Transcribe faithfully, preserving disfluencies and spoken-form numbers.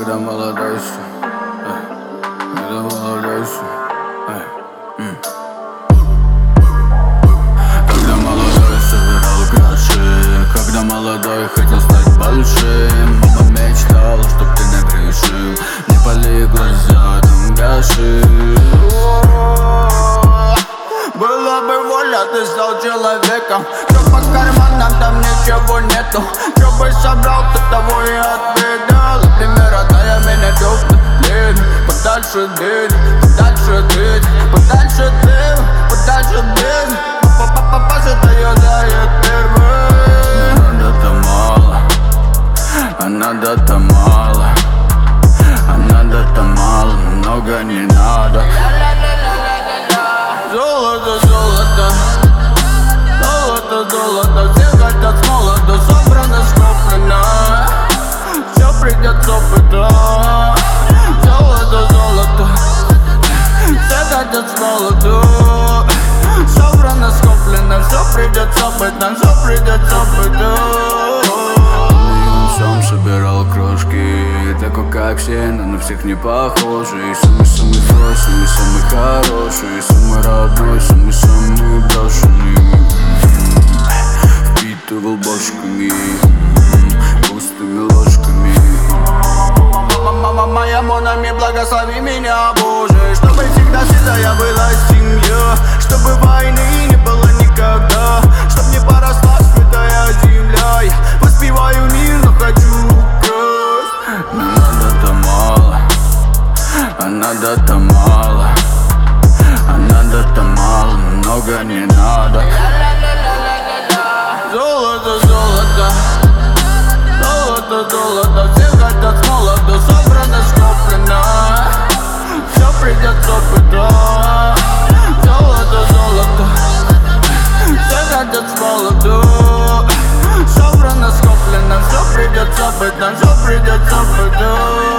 Когда молодой еще, когда молодой еще, когда молодой собирал гроши, когда молодой хотел стать большим. Мама мечтала, чтоб ты не грешил, не пали глаза, там гаши. Была бы воля, ты стал человеком. Что по карманам, там ничего нету. Что бы собрал, ты того и отведал. Примера, дай меня духнет, блин. Подальше дым, подальше дым, подальше дым, подальше дым. Папа задает первым. Надо-то мало, а надо-то мало, а надо-то мало, много не надо. Золото, золото, золото, золото, все хотят с молоду, собрано, скоплено, все придется пытать. Золото, золото, все хотят с молоду, собрано, скоплено, все придется пытать, все придется пытать. Сам собирал крошки, такой как все, но на всех не похожий. Самый-самый злой, самый-самый хороший, самый родной, самый-самый брошенный. Впитывал бошками, пустыми ложками. Мама моя, монами, благослови меня, Боже, чтобы всегда седая была семья, чтобы войны не было никогда, чтоб не поросла святая земля. Я воспеваю мир, но хочу украсть. Но надо-то мало, а надо-то мало, а надо-то мало, много не надо. Золото, золото, золото, золото, все хотят с молоду, собрано, скоплено, все придется пытать. Золото, золото, все хотят с молоду, собрано, скоплено, все придется пытать, все придется пытать.